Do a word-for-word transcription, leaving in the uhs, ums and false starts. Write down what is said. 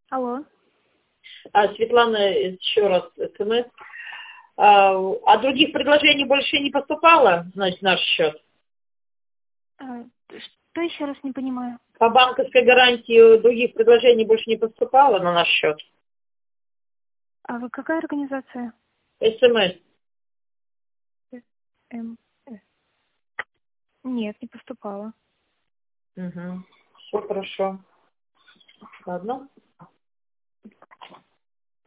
Алло. А, Светлана, еще раз СМС. А, а других предложений больше не поступало, значит, наш счет? А, что еще раз не понимаю? По банковской гарантии других предложений больше не поступало на наш счет? А вы какая организация? СМС. Эм, э. Нет, не поступала. Угу. Все хорошо. Ладно.